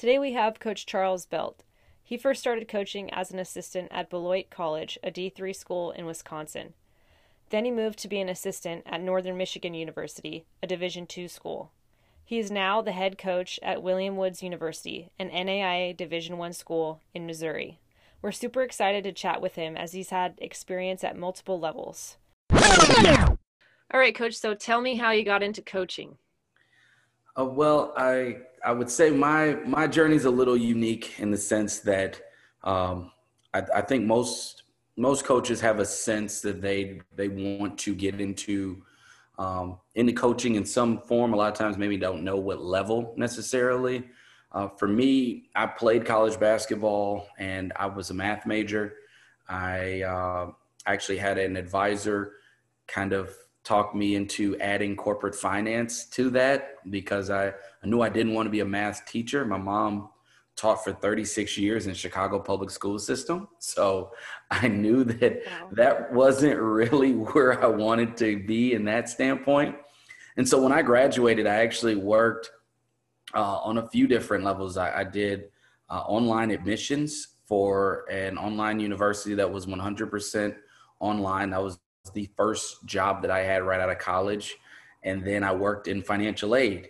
Today we have Coach Charles Belt. He first started coaching as an assistant at Beloit College, a D3 school in Wisconsin. Then he moved to be an assistant at Northern Michigan University, a Division II school. He is now the head coach at William Woods University, an NAIA Division I school in Missouri. We're super excited to chat with him as he's had experience at multiple levels. All right, Coach, so tell me how you got into coaching. I would say my journey is a little unique in the sense that I think most coaches have a sense that they want to get into coaching in some form. A lot of times maybe don't know what level necessarily. For me, I played college basketball and I was a math major. I actually had an advisor kind of talk me into adding corporate finance to that because I knew I didn't want to be a math teacher. My mom taught for 36 years in Chicago public school system. So I knew that that wasn't really where I wanted to be in that standpoint. And so when I graduated, I actually worked on a few different levels. I did online admissions for an online university that was 100% online. That was the first job that I had right out of college. And then I worked in financial aid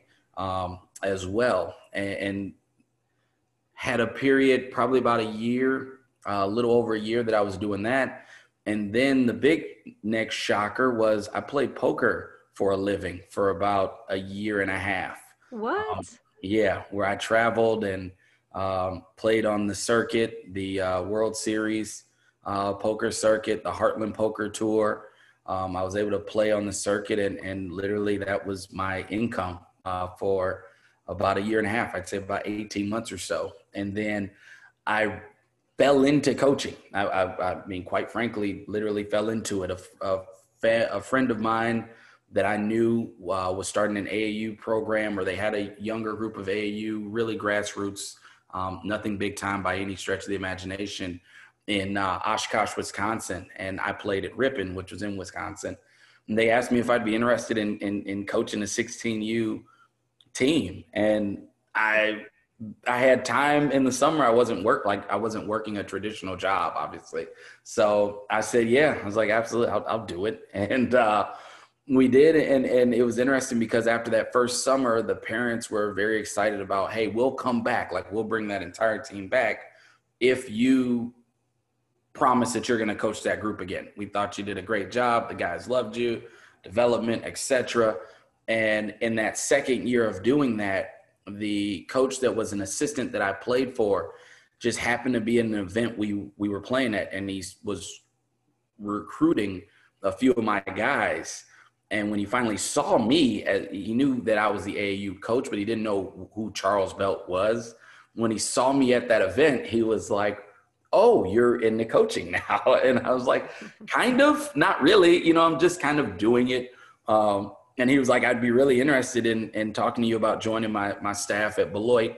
as well. And had a period, probably about a year, a little over a year that I was doing that. And then the big next shocker was I played poker for a living for about a year and a half. What? Where I traveled and played on the circuit, the World Series poker circuit, the Heartland Poker Tour. I was able to play on the circuit and literally that was my income for about a year and a half. I'd say about 18 months or so. And then I fell into coaching. I mean, quite frankly, literally fell into it. A friend of mine that I knew was starting an AAU program where they had a younger group of AAU, really grassroots, nothing big time by any stretch of the imagination, in Oshkosh, Wisconsin. And I played at Ripon, which was in Wisconsin. And they asked me if I'd be interested in coaching a 16U team. And I had time in the summer. I wasn't working a traditional job, obviously. So I said, yeah. I was like, absolutely, I'll do it. And we did. And it was interesting because after that first summer, the parents were very excited about, hey, we'll come back. Like, we'll bring that entire team back if you promise that you're going to coach that group again. We thought you did a great job. The guys loved you, development, etc. And in that second year of doing that, the coach that was an assistant that I played for just happened to be in an event we were playing at, and he was recruiting a few of my guys. And when he finally saw me, he knew that I was the AAU coach, but he didn't know who Charles Belt was. When he saw me at that event, he was like, oh, you're into coaching now. And I was like, kind of, not really, I'm just kind of doing it. And he was like, I'd be really interested in talking to you about joining my staff at Beloit.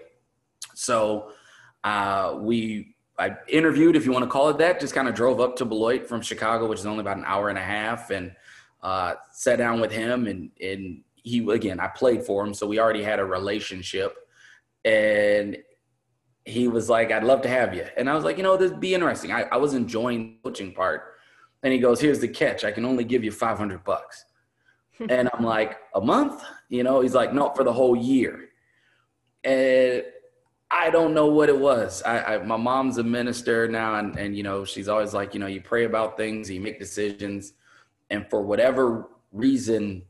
So I interviewed, if you want to call it that, just kind of drove up to Beloit from Chicago, which is only about an hour and a half, and sat down with him. And he, again, I played for him, so we already had a relationship. And he was like, I'd love to have you. And I was like, this would be interesting. I was enjoying the coaching part. And he goes, here's the catch. I can only give you $500. And I'm like, a month? He's like, no, for the whole year. And I don't know what it was. My mom's a minister now. And she's always like, you pray about things, you make decisions. And for whatever reason,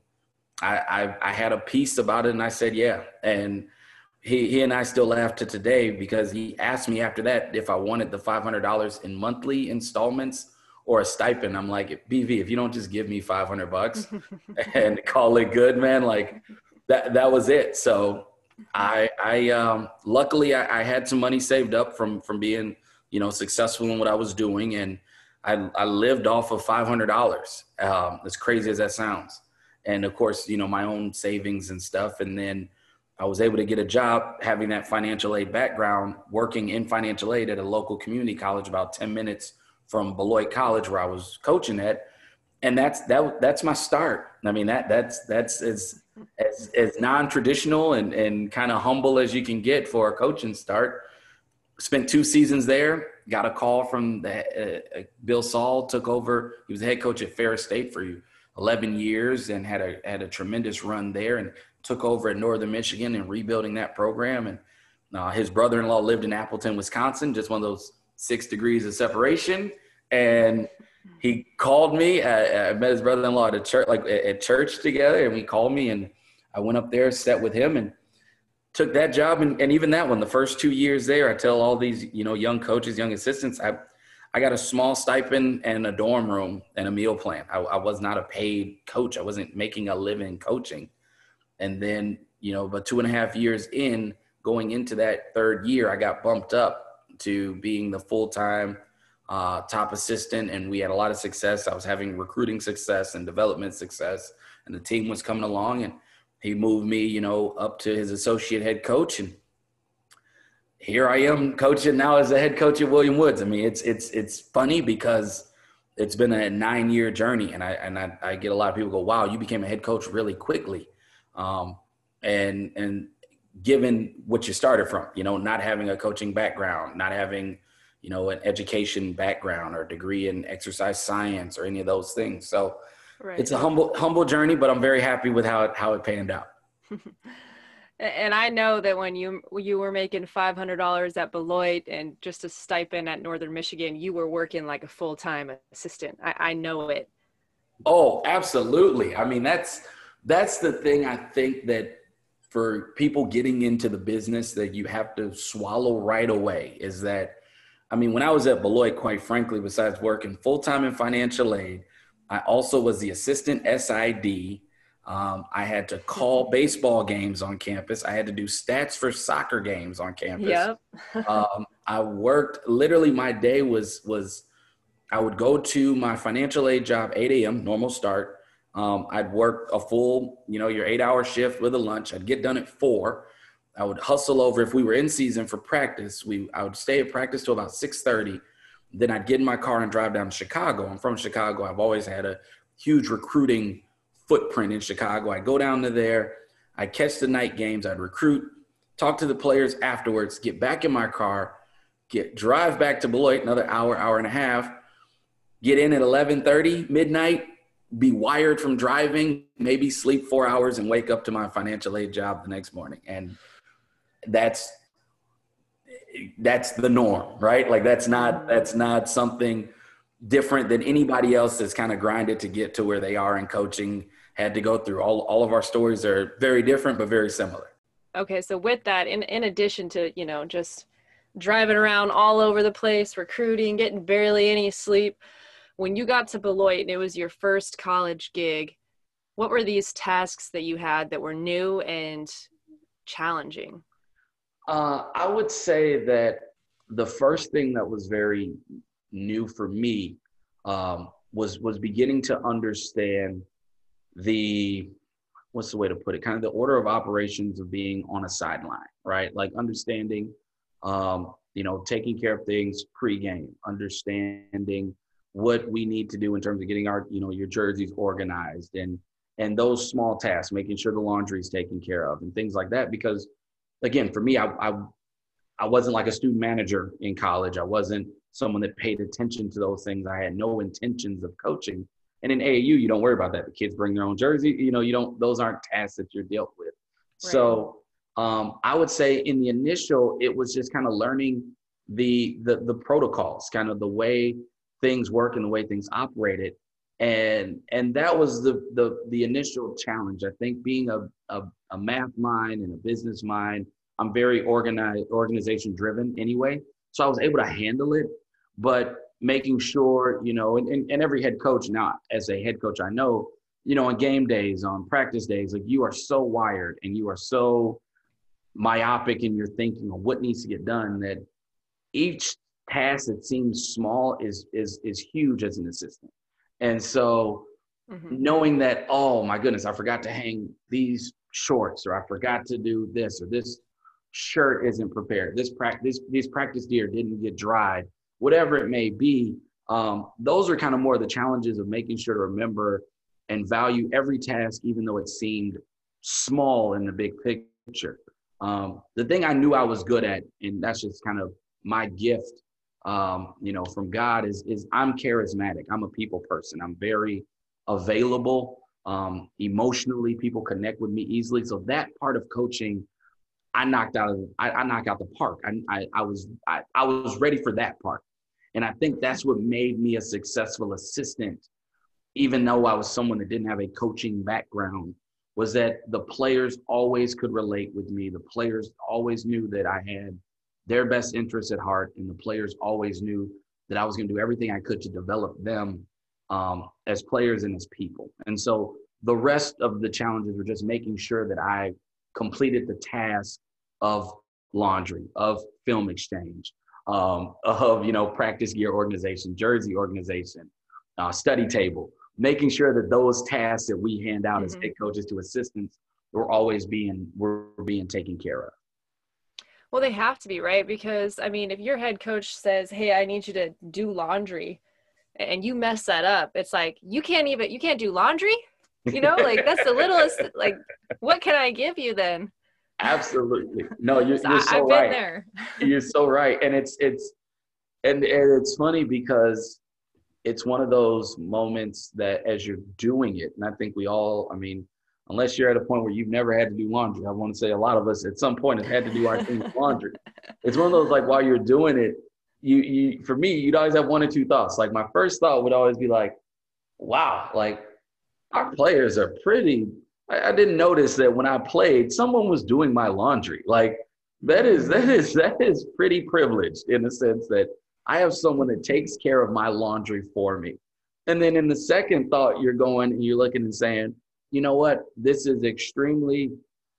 I had a peace about it. And I said, yeah. And he and I still laugh to today because he asked me after that if I wanted the $500 in monthly installments or a stipend. I'm like, BV, if you don't just give me $500 and call it good, man, like that was it. So I luckily I had some money saved up from being, successful in what I was doing. And I lived off of $500, as crazy as that sounds. And of course, my own savings and stuff. And then I was able to get a job having that financial aid background, working in financial aid at a local community college about 10 minutes from Beloit College where I was coaching at. and that's my start. I mean, that's as non-traditional and kind of humble as you can get for a coaching start. Spent 2 seasons there. Got a call from Bill Saul, took over. He was the head coach at Ferris State for 11 years and had a tremendous run there, and took over at Northern Michigan and rebuilding that program. And his brother-in-law lived in Appleton, Wisconsin, just one of those 6 degrees of separation. And he called me. I met his brother-in-law at a church, like at church together, and he called me, and I went up there, sat with him, and took that job. And even that one, the first 2 years there, I tell all these, young coaches, young assistants, I got a small stipend and a dorm room and a meal plan. I was not a paid coach. I wasn't making a living coaching. And then, about 2.5 years in, going into that third year, I got bumped up to being the full-time top assistant, and we had a lot of success. I was having recruiting success and development success, and the team was coming along, and he moved me, up to his associate head coach, and here I am coaching now as the head coach at William Woods. I mean, it's funny because it's been a 9-year journey, and I get a lot of people go, "Wow, you became a head coach really quickly," and given what you started from, not having a coaching background, not having an education background or degree in exercise science or any of those things. So right. It's a humble journey, but I'm very happy with how it panned out. And I know that when you were making $500 at Beloit and just a stipend at Northern Michigan, you were working like a full-time assistant. I know it. Oh, absolutely. I mean, that's the thing I think that for people getting into the business that you have to swallow right away is that, I mean, when I was at Beloit, quite frankly, besides working full-time in financial aid, I also was the assistant SID. I had to call baseball games on campus. I had to do stats for soccer games on campus. Yep. I worked, literally my day was I would go to my financial aid job, 8 a.m., normal start. I'd work a full, your 8-hour shift with a lunch. I'd get done at 4. I would hustle over. If we were in season for practice, I would stay at practice till about 6:30. Then I'd get in my car and drive down to Chicago. I'm from Chicago. I've always had a huge recruiting footprint in Chicago. I'd go down to there. I'd catch the night games. I'd recruit, talk to the players afterwards, get back in my car, drive back to Beloit, another hour and a half, get in at 11:30, midnight, be wired from driving, maybe sleep 4 hours and wake up to my financial aid job the next morning. And that's the norm, right? Like that's not something different than anybody else that's kind of grinded to get to where they are in coaching had to go through. All of our stories are very different, but very similar. Okay. So with that, in addition to, just driving around all over the place, recruiting, getting barely any sleep, when you got to Beloit and it was your first college gig, what were these tasks that you had that were new and challenging? I would say that the first thing that was very new for me was beginning to understand what's the way to put it, kind of the order of operations of being on a sideline, right? Like understanding, taking care of things pre-game, understanding what we need to do in terms of getting our, your jerseys organized and those small tasks, making sure the laundry is taken care of and things like that. Because again, for me, I wasn't like a student manager in college. I wasn't someone that paid attention to those things. I had no intentions of coaching. And in AAU, you don't worry about that. The kids bring their own jersey. Those aren't tasks that you're dealt with. Right. So I would say in the initial, it was just kind of learning the protocols, kind of the way things work and the way things operated. And that was the initial challenge. I think being a math mind and a business mind, I'm very organization driven anyway. So I was able to handle it, but making sure, and every head coach now, as a head coach, I know, on game days, on practice days, like you are so wired and you are so myopic in your thinking of what needs to get done that each task that seems small is huge as an assistant. And so knowing that, oh my goodness, I forgot to hang these shorts, or I forgot to do this, or this shirt isn't prepared, these practice gear didn't get dried, whatever it may be, Those are kind of more the challenges of making sure to remember and value every task, even though it seemed small in the big picture. The thing I knew I was good at, and that's just kind of my gift, from God is I'm charismatic. I'm a people person. I'm very available. Emotionally, people connect with me easily. So that part of coaching, I knocked out the park. I was ready for that part. And I think that's what made me a successful assistant, even though I was someone that didn't have a coaching background, was that the players always could relate with me. The players always knew that I had their best interests at heart, and the players always knew that I was going to do everything I could to develop them as players and as people. And so the rest of the challenges were just making sure that I completed the task of laundry, of film exchange, of practice gear organization, jersey organization, study table, making sure that those tasks that we hand out as head coaches to assistants were being taken care of. Well, they have to be, right? Because I mean, if your head coach says, "Hey, I need you to do laundry," and you mess that up, it's like you can't do laundry. Like that's the littlest. Like, what can I give you then? Absolutely. No, you're so I've right. been there. You're so right. And it's funny because it's one of those moments that as you're doing it, and I think we all, unless you're at a point where you've never had to do laundry, I want to say a lot of us at some point have had to do our team's laundry. It's one of those, like, while you're doing it, for me, you'd always have one or two thoughts. Like my first thought would always be like, wow, like our players are pretty. I didn't notice that when I played, someone was doing my laundry. Like that is pretty privileged in the sense that I have someone that takes care of my laundry for me. And then in the second thought, you're going and you're looking and saying, you know what, this is extremely,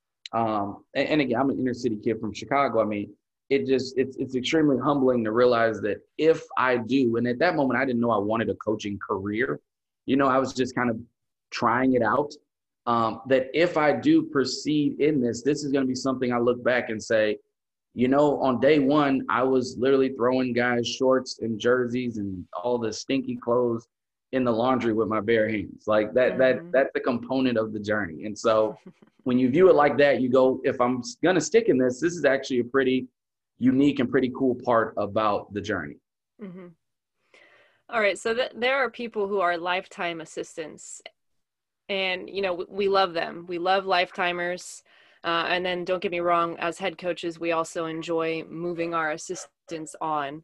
and again, I'm an inner city kid from Chicago. It's extremely humbling to realize that if I do, and at that moment, I didn't know I wanted a coaching career. I was just kind of trying it out. That if I do proceed in this is going to be something I look back and say, on day one, I was literally throwing guys shorts and jerseys and all the stinky clothes in the laundry with my bare hands. Like that's a component of the journey. And so when you view it like that, you go, if I'm going to stick in this is actually a pretty unique and pretty cool part about the journey. Mm-hmm. All right. So there are people who are lifetime assistants. And, we love them. We love lifetimers. And then don't get me wrong, as head coaches, we also enjoy moving our assistants on.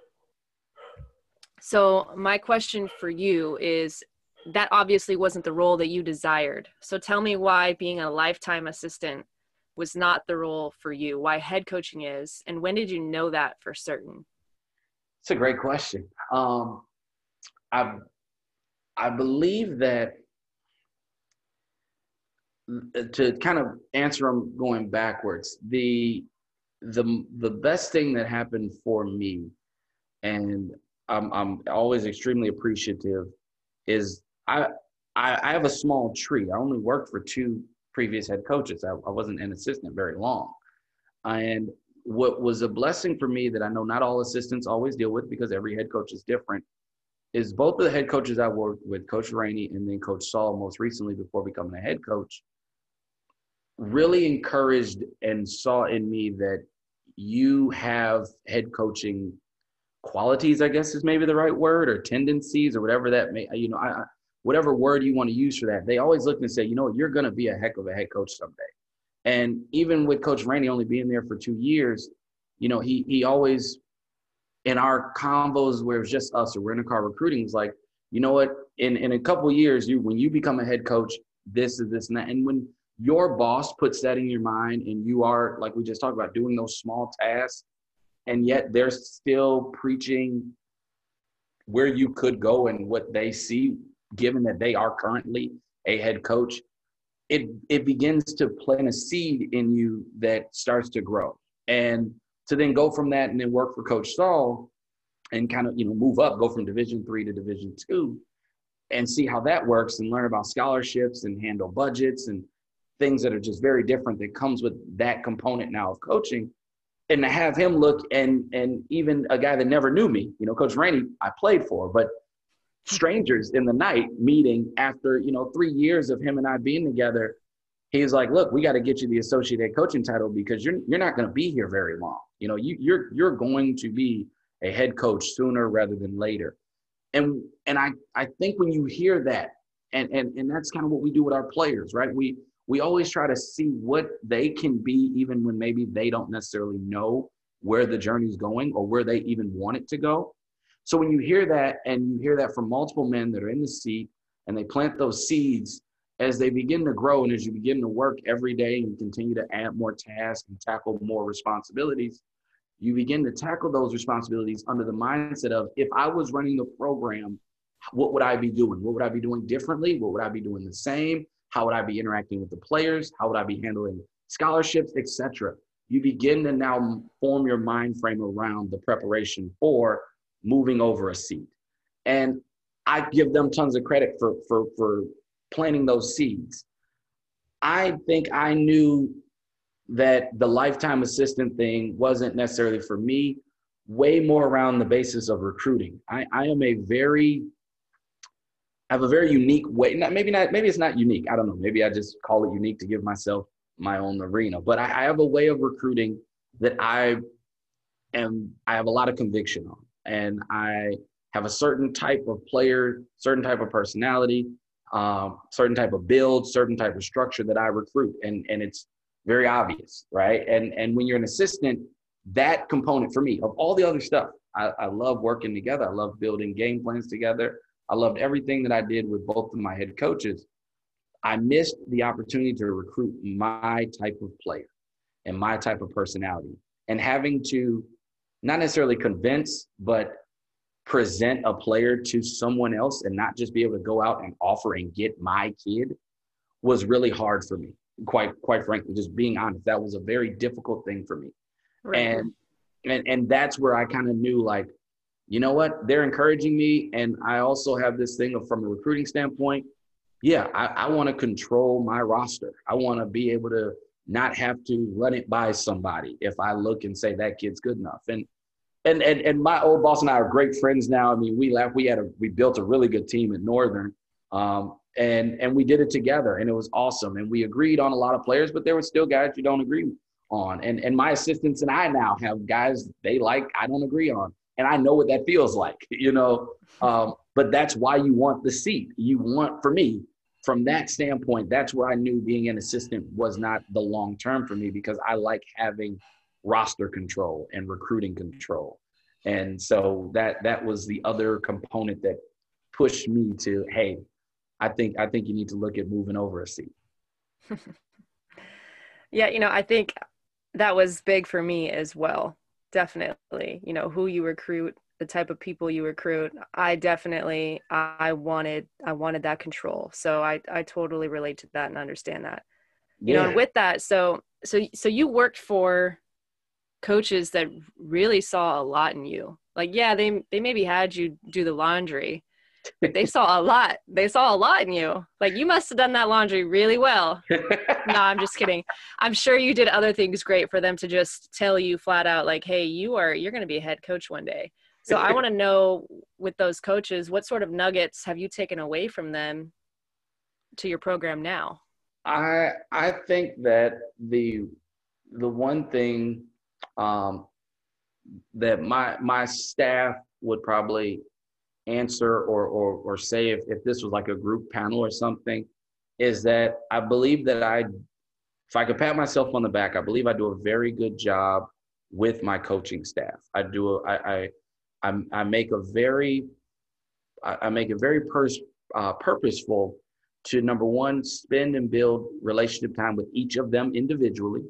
So my question for you is, that obviously wasn't the role that you desired. So tell me why being a lifetime assistant was not the role for you, why head coaching is, and when did you know that for certain? It's a great question. I believe that to kind of answer them going backwards, the best thing that happened for me, and I'm always extremely appreciative, is I have a small tree. I only worked for 2 previous head coaches. I wasn't an assistant very long. And what was a blessing for me that I know not all assistants always deal with, because every head coach is different, is both of the head coaches I worked with, Coach Rainey and then Coach Saul most recently before becoming a head coach, really encouraged and saw in me that you have head coaching qualities, I guess is maybe the right word, or tendencies, or whatever that may, whatever word you want to use for that. They always look and say, you're going to be a heck of a head coach someday. And even with Coach Rainey only being there for 2 years, he always, in our convos where it was just us or we're in a car recruiting, was like, you know what, in a couple of years, when you become a head coach, this is this and that. And when your boss puts that in your mind and you are, like we just talked about, doing those small tasks, and yet they're still preaching where you could go and what they see, given that they are currently a head coach, it begins to plant a seed in you that starts to grow. And to then go from that and then work for Coach Saul and kind of, move up, go from Division III to Division II, and see how that works and learn about scholarships and handle budgets and things that are just very different that comes with that component now of coaching. and to have him look, and even a guy that never knew me, you know, Coach Rainey, I played for, but strangers in the night meeting after, you know, 3 years of him and I being together, he's like, look, we got to get you the associate head coaching title because you're not going to be here very long. You know, you're going to be a head coach sooner rather than later. And I think when you hear that, and that's kind of what we do with our players, right? We always try to see what they can be, even when maybe they don't necessarily know where the journey's going or where they even want it to go. So when you hear that, and you hear that from multiple men that are in the seat, and they plant those seeds, as they begin to grow and as you begin to work every day and continue to add more tasks and tackle more responsibilities, you begin to tackle those responsibilities under the mindset of, if I was running the program, what would I be doing? What would I be doing differently? What would I be doing the same? How would I be interacting with the players? How would I be handling scholarships, etc.? You begin to now form your mind frame around the preparation for moving over a seat. And I give them tons of credit for planting those seeds. I think I knew that the lifetime assistant thing wasn't necessarily for me, way more around the basis of recruiting. I have a very unique way. Maybe it's not unique. I don't know. Maybe I just call it unique to give myself my own arena. But I have a way of recruiting that I have a lot of conviction on. And I have a certain type of player, certain type of personality, certain type of build, certain type of structure that I recruit. And it's very obvious, right? And when you're an assistant, that component for me, of all the other stuff, I love working together. I love building game plans together. I loved everything that I did with both of my head coaches. I missed the opportunity to recruit my type of player and my type of personality, and having to not necessarily convince, but present a player to someone else and not just be able to go out and offer and get my kid was really hard for me. Quite frankly, just being honest, that was a very difficult thing for me. Right. And that's where I kind of knew, like, you know what, they're encouraging me. And I also have this thing of, from a recruiting standpoint, yeah, I want to control my roster. I want to be able to not have to run it by somebody if I look and say that kid's good enough. And my old boss and I are great friends now. I mean, we built a really good team at Northern, and we did it together, and it was awesome. And we agreed on a lot of players, but there were still guys you don't agree on. And my assistants and I now have guys they like I don't agree on, and I know what that feels like, you know. But that's why you want the seat. You want, for me, from that standpoint, that's where I knew being an assistant was not the long term for me, because I like having roster control and recruiting control. And so that was the other component that pushed me to, hey, I think you need to look at moving over a seat. Yeah, you know, I think that was big for me as well. Definitely, you know, who you recruit, the type of people you recruit. I wanted that control. So I totally relate to that and understand that. You know, and with that, so you worked for coaches that really saw a lot in you. Like, yeah, they maybe had you do the laundry, but they saw a lot. They saw a lot in you. Like, you must have done that laundry really well. No, I'm just kidding. I'm sure you did other things great for them to just tell you flat out, like, hey, you're going to be a head coach one day. So I want to know, with those coaches, what sort of nuggets have you taken away from them to your program now? I think that the one thing that my staff would probably answer or say if this was like a group panel or something, is that I believe that if I could pat myself on the back, I believe I do a very good job with my coaching staff. I make it very purposeful to, number one, spend and build relationship time with each of them individually.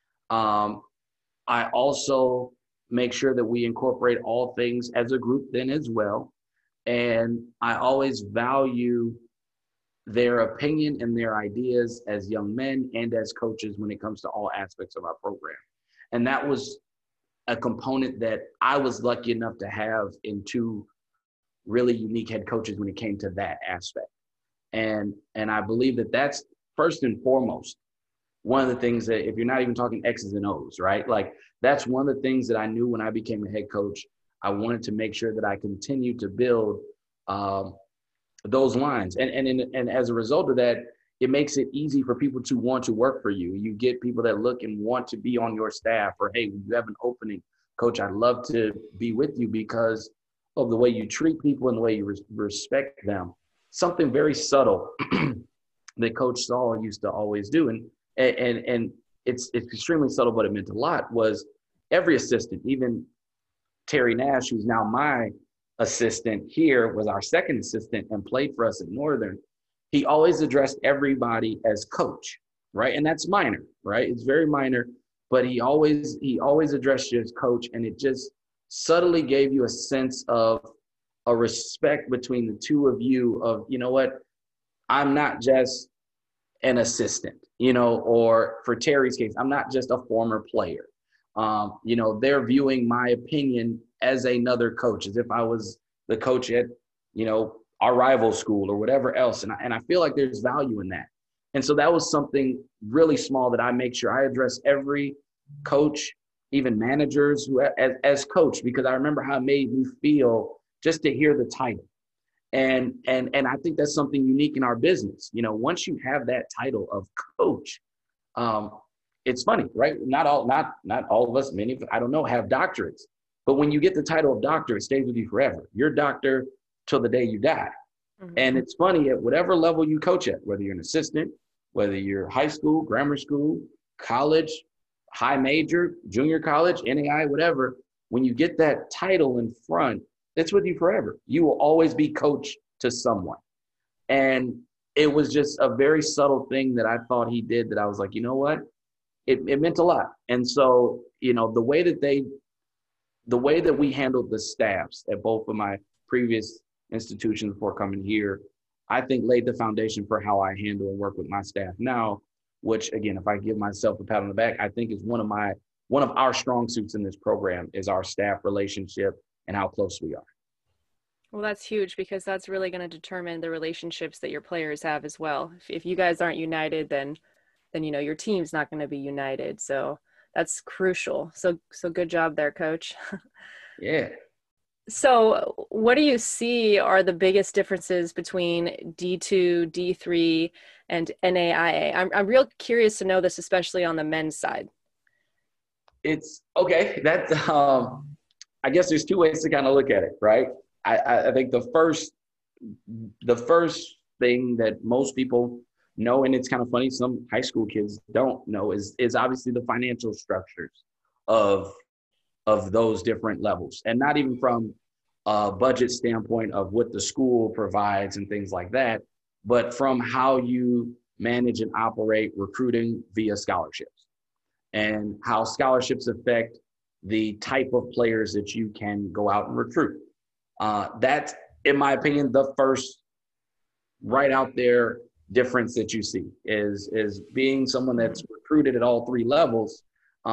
I also make sure that we incorporate all things as a group then as well. And I always value their opinion and their ideas as young men and as coaches when it comes to all aspects of our program. And that was a component that I was lucky enough to have in two really unique head coaches when it came to that aspect. And I believe that that's first and foremost one of the things that, if you're not even talking X's and O's, right? Like that's one of the things that I knew when I became a head coach. I wanted to make sure that I continued to build um, those lines. And as a result of that, it makes it easy for people to want to work for you. You get people that look and want to be on your staff, or, hey, you have an opening, coach, I'd love to be with you because of the way you treat people and the way you respect them. Something very subtle that Coach Saul used to always do. And it's extremely subtle, but it meant a lot, was every assistant, even Terry Nash, who's now my assistant here, was our second assistant and played for us at Northern. He always addressed everybody as coach, right? And that's minor, right? It's very minor, but he always addressed you as coach, and it just subtly gave you a sense of a respect between the two of you of, you know what, I'm not just an assistant, you know, or for Terry's case, I'm not just a former player. You know, they're viewing my opinion as another coach, as if I was the coach at, you know, our rival school or whatever else. And I feel like there's value in that. And so that was something really small that I make sure I address every coach, even managers who as coach, because I remember how it made me feel just to hear the title. And I think that's something unique in our business. You know, once you have that title of coach, it's funny, right? Not all of us, many of us, I don't know, have doctorates. But when you get the title of doctor, it stays with you forever. You're a doctor till the day you die. Mm-hmm. And it's funny, at whatever level you coach at, whether you're an assistant, whether you're high school, grammar school, college, high major, junior college, NAI, whatever, when you get that title in front, it's with you forever. You will always be coach to someone. And it was just a very subtle thing that I thought he did that I was like, you know what? It meant a lot. And so, you know, the way that we handled the staffs at both of my previous institutions before coming here, I think laid the foundation for how I handle and work with my staff now, which, again, if I give myself a pat on the back, I think is one of our strong suits in this program is our staff relationship and how close we are. Well, that's huge, because that's really going to determine the relationships that your players have as well. If you guys aren't united, then you know your team's not going to be united. So that's crucial. So good job there, Coach. Yeah. So what do you see are the biggest differences between D2, D3, and NAIA? I'm real curious to know this, especially on the men's side. It's okay. That I guess there's two ways to kind of look at it, right? I think the first thing that most people know, and it's kind of funny, some high school kids don't know, is obviously the financial structures of those different levels, and not even from a budget standpoint of what the school provides and things like that, but from how you manage and operate recruiting via scholarships and how scholarships affect the type of players that you can go out and recruit. That's, in my opinion, the first right out there difference that you see is being someone that's recruited at all three levels.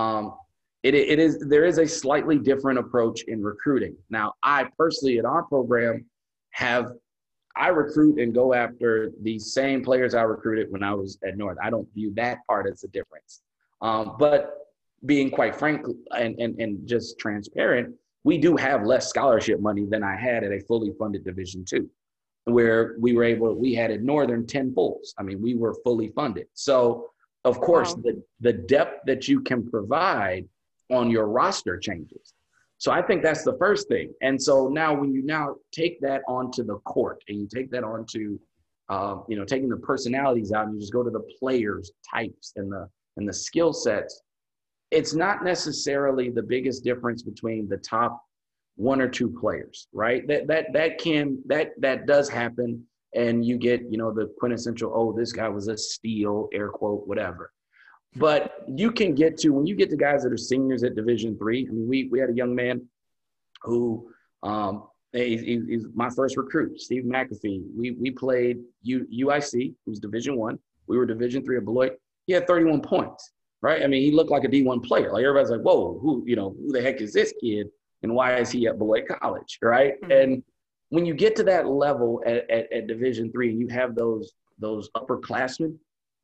There is a slightly different approach in recruiting. Now, I personally at our program I recruit and go after the same players I recruited when I was at North. I don't view that part as a difference. But being quite frank and just transparent, we do have less scholarship money than I had at a fully funded Division II, where we had at Northern 10 fulls. I mean, we were fully funded. So of course, wow, the depth that you can provide on your roster changes. So I think that's the first thing. And so now when you now take that onto the court and you take that onto, taking the personalities out and you just go to the players types and the skill sets, it's not necessarily the biggest difference between the top one or two players, right? That does happen. And you get, the quintessential, oh, this guy was a steal, air quote, whatever. But you can get to, when you get to guys that are seniors at Division III, I mean, we had a young man who, he's my first recruit, Steve McAfee. We played UIC, who's Division I. We were Division III at Beloit. He had 31 points, right? I mean, he looked like a D1 player. Like everybody's like, whoa, who the heck is this kid? And why is he at Beloit College, right? Mm-hmm. And when you get to that level at Division III and you have those upperclassmen,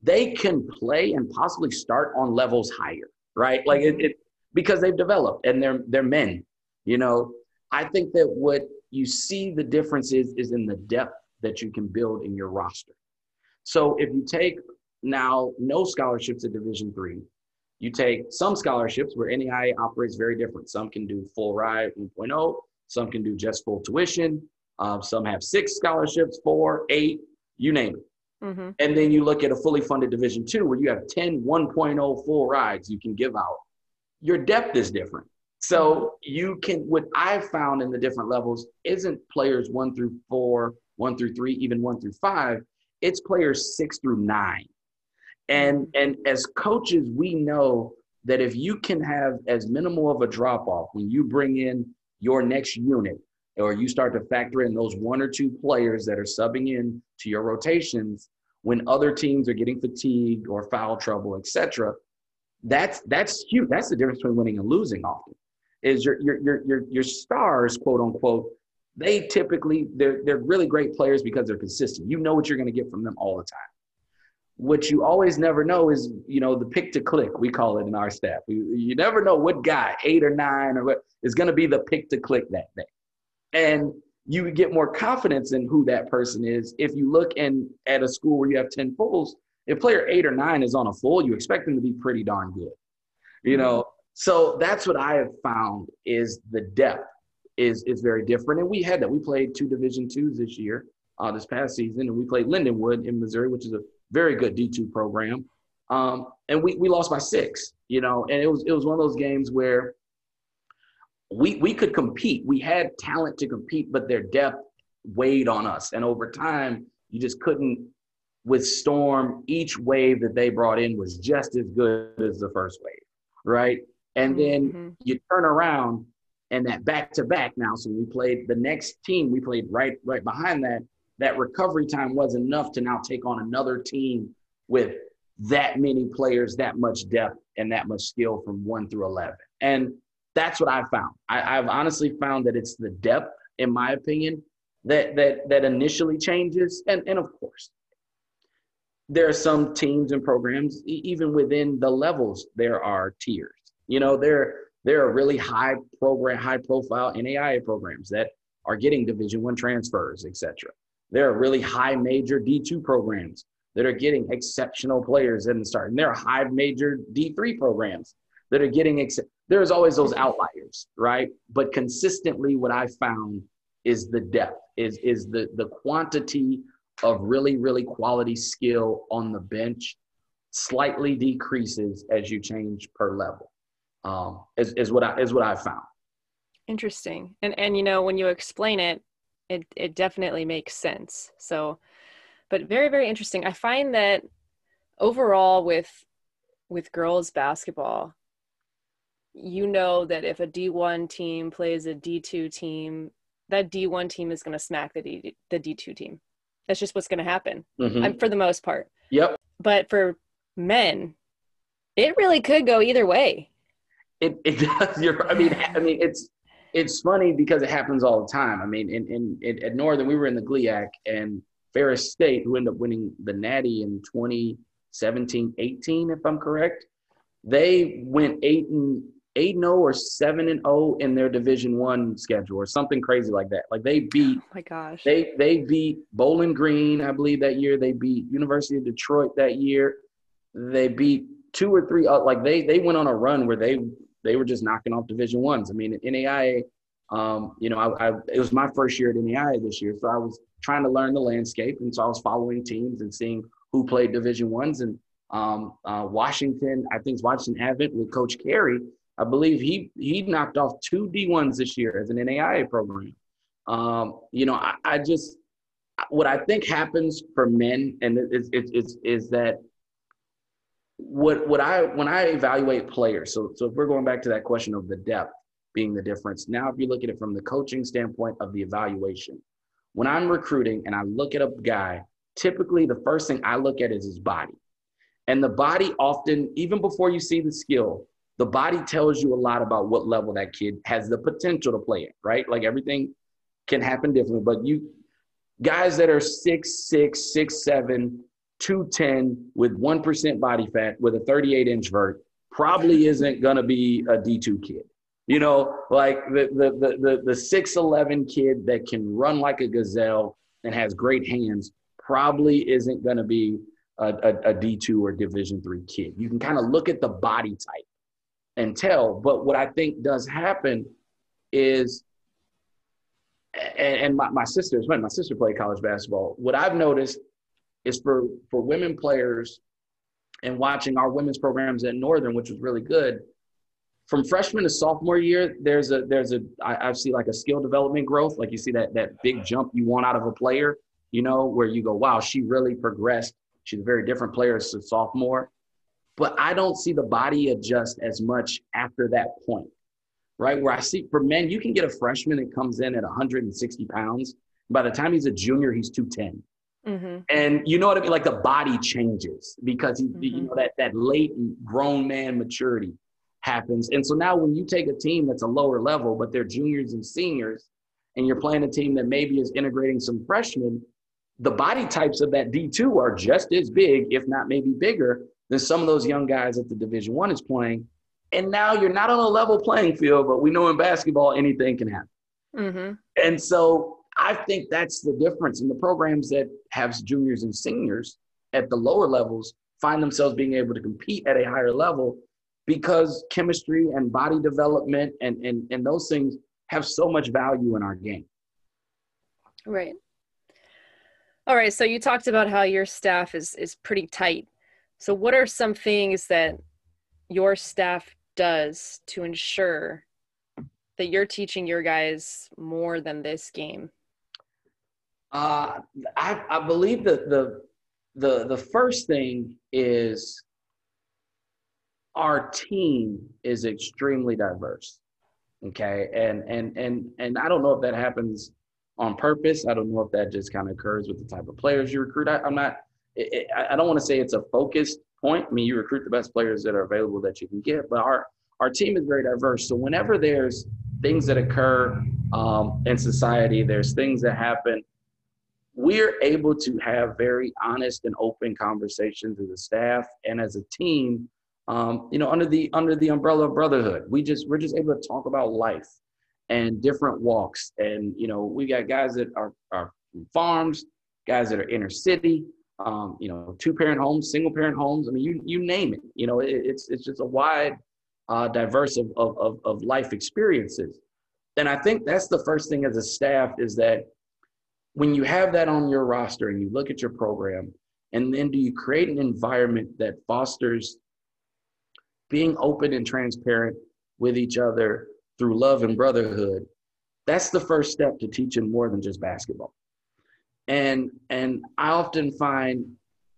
they can play and possibly start on levels higher, right? Like Mhm. because they've developed and they're men. You know, I think that what you see the difference is in the depth that you can build in your roster. So if you take now no scholarships at Division III, you take some scholarships where NAIA operates very different. Some can do full ride 1.0, some can do just full tuition, some have 6 scholarships, 4, 8, you name it. Mhm. And then you look at a fully funded Division II where you have 10 1.0 full rides you can give out. Your depth is different. Mhm. So you can, what I've found in the different levels isn't players 1 through 4, 1 through 3, even 1 through 5. It's players 6 through 9. And Mhm. and as coaches, we know that if you can have as minimal of a drop off when you bring in your next unit, or you start to factor in those 1 or 2 players that are subbing in to your rotations when other teams are getting fatigued or foul trouble, etc. That's huge. That's the difference between winning and losing often. Is your stars, quote unquote, they typically they're really great players because they're consistent. You know what you're going to get from them all the time. What you always never know is, the pick to click, we call it in our staff. You never know what guy, 8 or 9, or what is going to be the pick to click that day. And you get more confidence in who that person is if you look at a school where you have 10 fulls. If player 8 or 9 is on a full, you expect them to be pretty darn good. Mhm. So that's what I have found is the depth is very different. And we had that. We played 2 Division IIs this year, this past season, and we played Lindenwood in Missouri, which is a very good D2 program. And we lost by 6, and it was one of those games where we could compete. We had talent to compete, but their depth weighed on us. And over time, you just couldn't withstorm. Each wave that they brought in was just as good as the first wave, right? And then Mhm. you turn around and that back-to-back now. So we played the next team, we played right behind that. That recovery time wasn't enough to now take on another team with that many players, that much depth, and that much skill from 1 through 11. And that's what I've found. I've honestly found that it's the depth, in my opinion, that initially changes. And of course, there are some teams and programs, even within the levels, there are tiers. There are really high profile NAIA programs that are getting Division I transfers, etc. There are really high major D2 programs that are getting exceptional players in the start. And there are high major D3 programs that are getting, there's always those outliers, right? But consistently what I found is the depth, is the quantity of really, really quality skill on the bench slightly decreases as you change per level. Is what I found. Interesting. And when you explain it, it definitely makes sense. So, but very, very interesting. I find that overall with girls basketball, that if a D1 team plays a D2 team, that D1 team is going to smack the D2 team. That's just what's going to happen. Mm-hmm. For the most part. Yep. But for men, it really could go either way. It does. I mean, it's funny because it happens all the time. I mean, at Northern, we were in the GLIAC, and Ferris State, who ended up winning the Natty in 2017-18, if I'm correct, they went 8-0 or 7-0 in their Division I schedule or something crazy like that. Like they beat, oh my gosh, they beat Bowling Green, I believe, that year. They beat University of Detroit that year. They beat 2 or 3. Like they went on a run where they were just knocking off Division I's. I mean, NAIA. It was my first year at NAIA this year, so I was trying to learn the landscape, and so I was following teams and seeing who played Division I's. And Washington, I think it's Washington Advent with Coach Carey. I believe he knocked off 2 D1s this year as an NAIA program. I just what I think happens for men, and is that when I evaluate players. So if we're going back to that question of the depth being the difference, now if you look at it from the coaching standpoint of the evaluation, when I'm recruiting and I look at a guy, typically the first thing I look at is his body. And the body often, even before you see the skill, the body tells you a lot about what level that kid has the potential to play at, right? Like everything can happen differently, but guys that are 6'6", 6'7", 210 with 1% body fat with a 38-inch vert probably isn't going to be a D2 kid. You know, like the 6'11" kid that can run like a gazelle and has great hands probably isn't going to be a D2 or Division III kid. You can kind of look at the body type and tell. But what I think does happen is, and my sister played college basketball. What I've noticed is for women players and watching our women's programs at Northern, which was really good, from freshman to sophomore year, I see like a skill development growth. Like you see that big jump you want out of a player, you know, where you go, wow, she really progressed. She's a very different player as a sophomore. But I don't see the body adjust as much after that point, right? Where I see for men, you can get a freshman that comes in at 160 pounds. By the time he's a junior, he's 210. Mm-hmm. And you know what I mean? Like the body changes because you know that late grown man maturity happens. And so now when you take a team that's a lower level, but they're juniors and seniors, and you're playing a team that maybe is integrating some freshmen, the body types of that D2 are just as big, if not maybe bigger, than some of those young guys that the Division I is playing. And now you're not on a level playing field, but we know in basketball, anything can happen. Mm-hmm. And so I think that's the difference in the programs that have juniors and seniors at the lower levels find themselves being able to compete at a higher level because chemistry and body development and those things have so much value in our game. Right. All right. So you talked about how your staff is pretty tight. So what are some things that your staff does to ensure that you're teaching your guys more than this game? I believe that the first thing is our team is extremely diverse. Okay. And I don't know if that happens on purpose. I don't know if that just kind of occurs with the type of players you recruit. I don't want to say it's a focused point. I mean, you recruit the best players that are available that you can get, but our team is very diverse. So whenever there's things that occur in society, there's things that happen, we're able to have very honest and open conversations as a staff and as a team, you know, under the umbrella of brotherhood. We're just able to talk about life and different walks. And, you know, we got guys that are from farms, guys that are inner city, you know, 2-parent homes, single-parent homes. I mean, you name it. You know, it's just a wide, diverse of life experiences. And I think that's the first thing as a staff is that when you have that on your roster and you look at your program, and then do you create an environment that fosters being open and transparent with each other through love and brotherhood, that's the first step to teaching more than just basketball. And I often find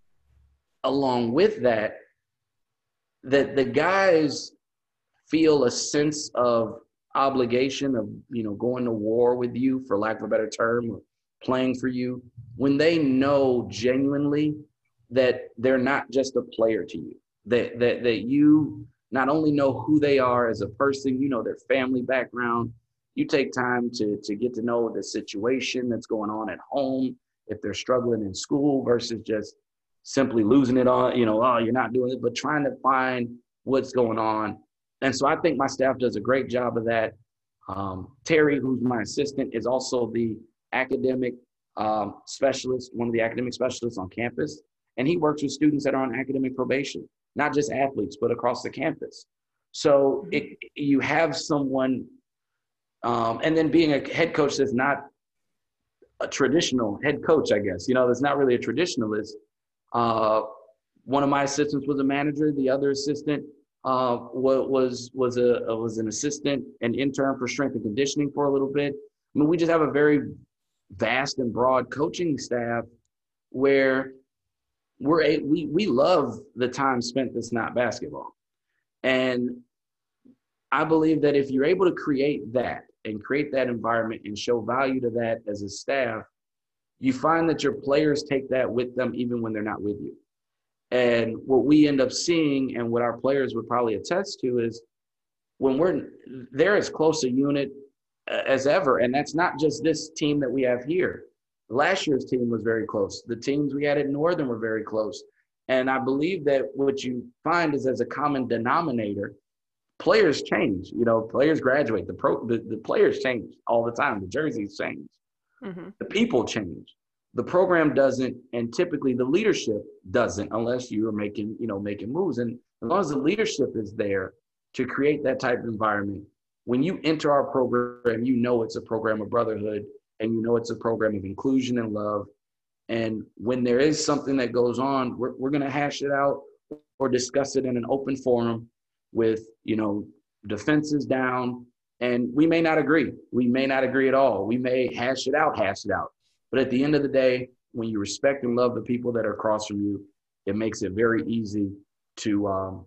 along with that the guys feel a sense of obligation of, you know, going to war with you, for lack of a better term, or playing for you, when they know genuinely that they're not just a player to you, that you not only know who they are as a person, you know, their family background, you take time to get to know the situation that's going on at home, if they're struggling in school versus just simply losing it on, you know, oh, you're not doing it, but trying to find what's going on. And so I think my staff does a great job of that. Terry, who's my assistant, is also the academic specialist, one of the academic specialists on campus. And he works with students that are on academic probation, not just athletes, but across the campus. So you have someone, and then being a head coach that's not a traditional head coach, I guess, you know, that's not really a traditionalist. One of my assistants was a manager. The other assistant was an assistant and intern for strength and conditioning for a little bit. I mean, we just have a very vast and broad coaching staff where we love the time spent that's not basketball. And I believe that if you're able to create that and create that environment and show value to that as a staff, you find that your players take that with them even when they're not with you. And what we end up seeing, and what our players would probably attest to, is when they're as close a unit as ever. And that's not just this team that we have here. Last year's team was very close. The teams we had at Northern were very close. And I believe that what you find is, as a common denominator, players change. You know, players graduate. The players change all the time. The jerseys change. Mm-hmm. The people change. The program doesn't, and typically the leadership doesn't, unless you are making moves. And as long as the leadership is there to create that type of environment, when you enter our program, you know it's a program of brotherhood, and you know it's a program of inclusion and love. And when there is something that goes on, we're going to hash it out or discuss it in an open forum with, defenses down. And we may not agree. We may not agree at all. We may hash it out. But at the end of the day, when you respect and love the people that are across from you, it makes it very easy to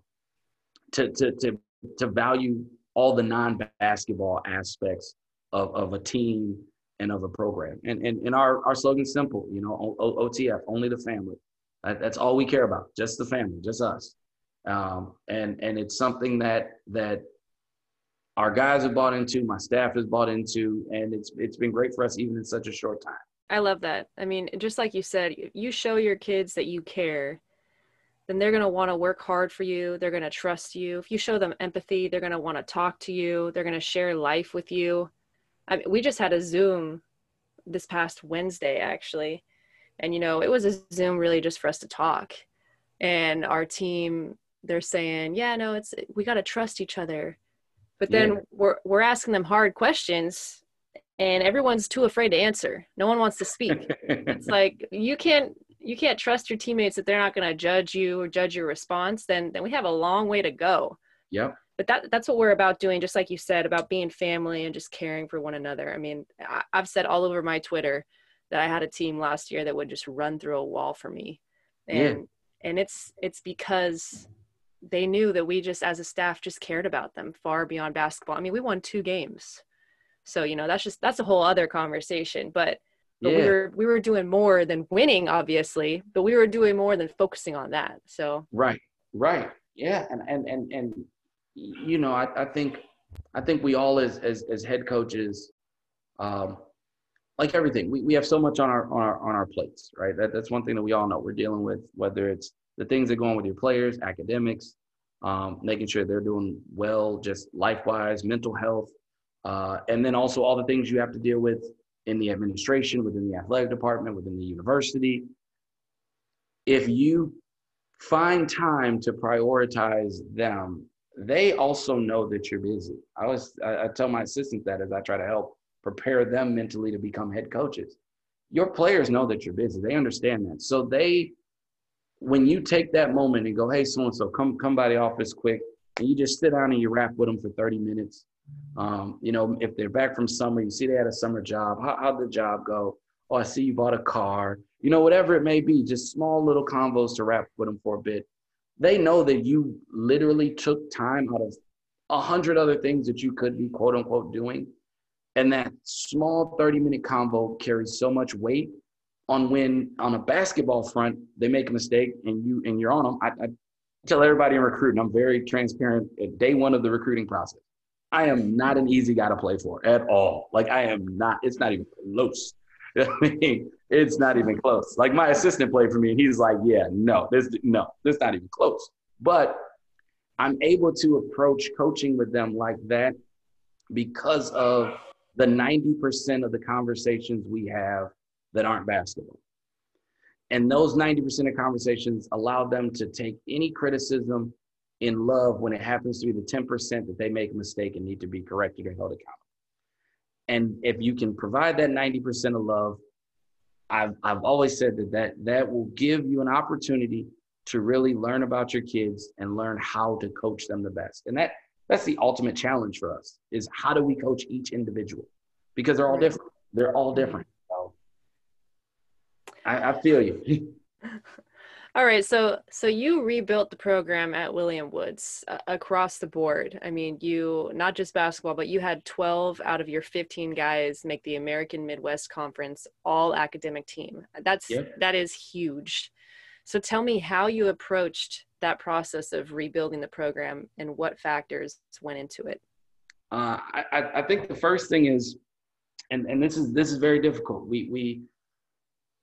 value all the non-basketball aspects of a team and of a program. And our slogan's simple, OTF, only the family. That's all we care about, just the family, just us. And it's something that our guys have bought into, my staff has bought into, and it's been great for us even in such a short time. I love that. I mean, just like you said, you show your kids that you care, then they're going to want to work hard for you. They're going to trust you. If you show them empathy, they're going to want to talk to you. They're going to share life with you. I mean, we just had a Zoom this past Wednesday, actually. And, it was a Zoom really just for us to talk. And our team, they're saying, yeah, no, we got to trust each other. But then we're asking them hard questions, and everyone's too afraid to answer. No one wants to speak. It's like, you can't trust your teammates that they're not going to judge you or judge your response. Then we have a long way to go. Yep. But that's what we're about doing, just like you said, about being family and just caring for one another. I mean, I've said all over my Twitter that I had a team last year that would just run through a wall for me. And it's because they knew that we just, as a staff, just cared about them far beyond basketball. I mean, we won 2 games. So, that's a whole other conversation, but we were doing more than winning, obviously, but we were doing more than focusing on that. So. Right. Yeah. And I think we all as head coaches, like everything, we have so much on our plates, right? That's one thing that we all know we're dealing with, whether it's the things that go on with your players, academics, making sure they're doing well, just life-wise, mental health, and then also all the things you have to deal with in the administration, within the athletic department, within the university. If you find time to prioritize them, they also know that you're busy. I tell my assistants that as I try to help prepare them mentally to become head coaches. Your players know that you're busy. They understand that. So when you take that moment and go, hey, so-and-so, come by the office quick, and you just sit down and you rap with them for 30 minutes. If they're back from summer, you see they had a summer job. How'd the job go? Oh, I see you bought a car. Whatever it may be, just small little convos to rap with them for a bit. They know that you literally took time out of 100 other things that you could be, quote unquote, doing. And that small 30-minute convo carries so much weight when on a basketball front, they make a mistake and you're on them. I tell everybody in recruiting, I'm very transparent at day one of the recruiting process. I am not an easy guy to play for at all. Like, I am not, it's not even close. It's not even close. Like, my assistant played for me and he's like, yeah, no, this not even close. But I'm able to approach coaching with them like that because of the 90% of the conversations we have that aren't basketball. And those 90% of conversations allow them to take any criticism in love when it happens to be the 10% that they make a mistake and need to be corrected or held accountable. And if you can provide that 90% of love, I've always said that will give you an opportunity to really learn about your kids and learn how to coach them the best. And that's the ultimate challenge for us, is how do we coach each individual? Because they're all different. They're all different. So I feel you. All right. So you rebuilt the program at William Woods across the board. I mean, you, not just basketball, but you had 12 out of your 15 guys make the American Midwest Conference all academic team. That is huge. So tell me how you approached that process of rebuilding the program and what factors went into it. I think the first thing is, and this is very difficult.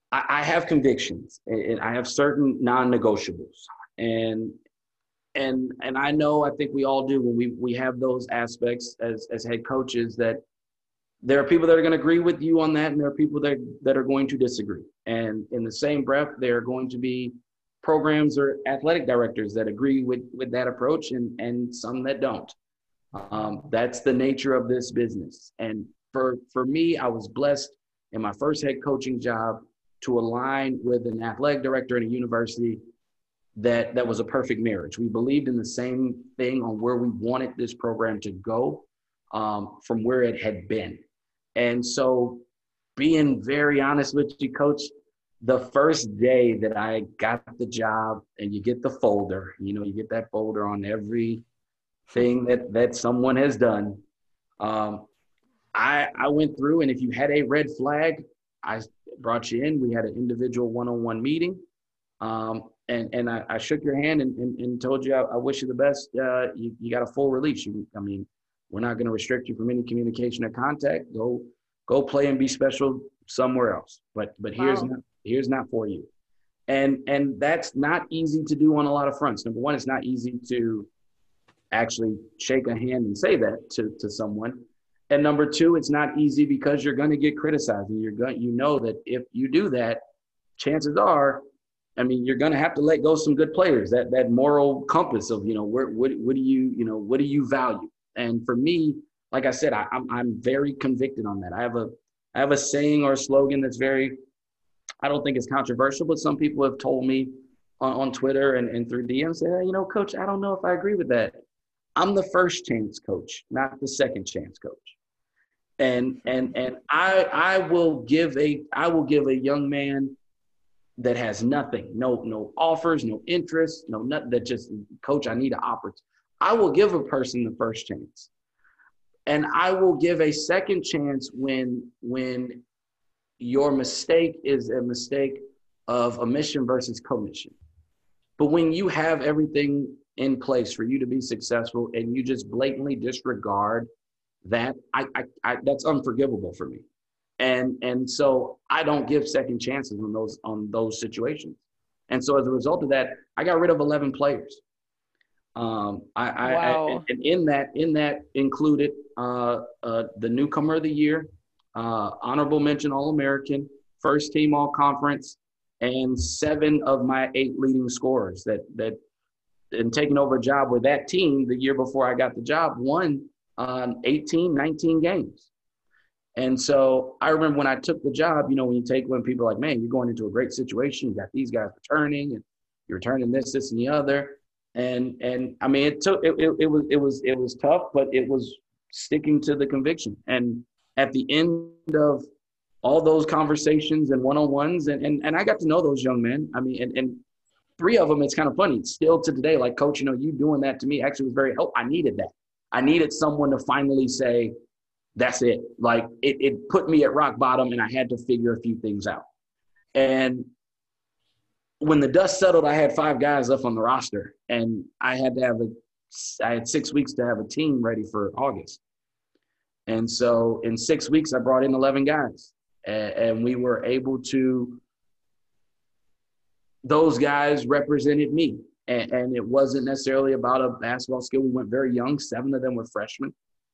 I have convictions, and I have certain non-negotiables, and and I know, I think we all do when we have those aspects as head coaches, that there are people that are going to agree with you on that, and there are people that are going to disagree. And in the same breath, there are going to be programs or athletic directors that agree with that approach, and some that don't. That's the nature of this business. And for me, I was blessed in my first head coaching job to align with an athletic director at a university that was a perfect marriage. We believed in the same thing on where we wanted this program to go, from where it had been. And so, being very honest with you, Coach, the first day that I got the job, and you get the folder, you get that folder on every thing that someone has done. I went through, and if you had a red flag, I brought you in. We had an individual one-on-one meeting. And I shook your hand and told you I wish you the best. You got a full release. We're not going to restrict you from any communication or contact. Go play and be special somewhere else. But Wow. here's not for you. And that's not easy to do on a lot of fronts. Number one, it's not easy to actually shake a hand and say that to someone. And number two, it's not easy because you're going to get criticized, and you know that if you do that, chances are, you're going to have to let go some good players. That moral compass of, what do you value? And for me, like I said, I'm very convicted on that. I have a saying or a slogan that's very, I don't think it's controversial, but some people have told me on Twitter and through DMs, say, hey, Coach, I don't know if I agree with that. I'm the first chance coach, not the second chance coach. And I will give a young man that has nothing, no offers, no interest, no nothing, that just, Coach, I need an opportunity. I will give a person the first chance. And I will give a second chance when your mistake is a mistake of omission versus commission. But when you have everything in place for you to be successful and you just blatantly disregard that, that's unforgivable for me. And so I don't give second chances on those situations. And so as a result of that, I got rid of 11 players. Wow. And in that included the newcomer of the year, honorable mention All-American, first team All-Conference, and 7 of my 8 leading scorers that in taking over a job with that team the year before I got the job, won 18, 19 games. And so I remember when I took the job, when people are like, man, you're going into a great situation. You got these guys returning, and you're returning this and the other. And it was tough, but it was sticking to the conviction. And at the end of all those conversations and one-on-ones, and I got to know those young men. And 3 of them, it's kind of funny, still to today, like, Coach, you doing that to me actually was very helpful. I needed that. I needed someone to finally say, that's it. Like, it put me at rock bottom, and I had to figure a few things out. And when the dust settled, I had 5 guys left on the roster, and I had 6 weeks to have a team ready for August. And so in 6 weeks, I brought in 11 guys, and we were able to, those guys represented me. And it wasn't necessarily about a basketball skill. We went very young. 7 of them were freshmen.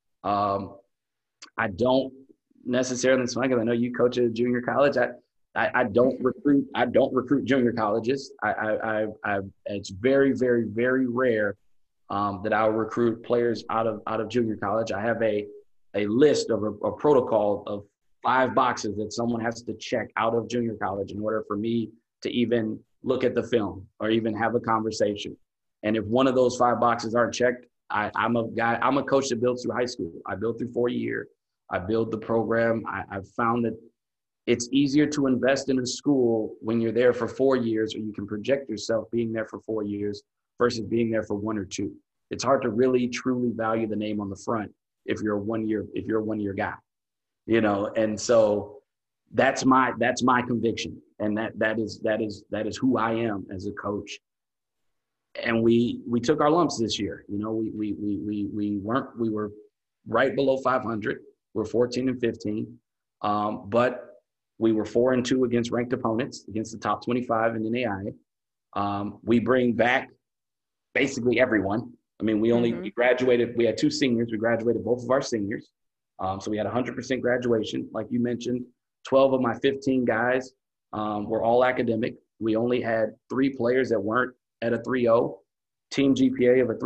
I don't necessarily, it's funny because I know you coach at a junior college. I don't recruit junior colleges. It's very, very, very rare that I'll recruit players out of junior college. I have a list of a protocol of 5 boxes that someone has to check out of junior college in order for me to even look at the film or even have a conversation. And if one of those 5 boxes aren't checked, I'm a coach that builds through high school. I built through 4 years. I build the program. I've found that it's easier to invest in a school when you're there for 4 years, or you can project yourself being there for 4 years versus being there for 1 or 2. It's hard to really truly value the name on the front if you're a 1 year guy, And so that's my conviction, and that is who I am as a coach. And we took our lumps this year. We were right below 500. We're 14 and 15, but We were 4-2 against ranked opponents, against the top 25 in the NAIA. We bring back basically everyone. I mean, we graduated. We had 2 seniors. We graduated both of our seniors. So we had 100% graduation. Like you mentioned, 12 of my 15 guys were all academic. We only had 3 players that weren't at a 3.0, team GPA of a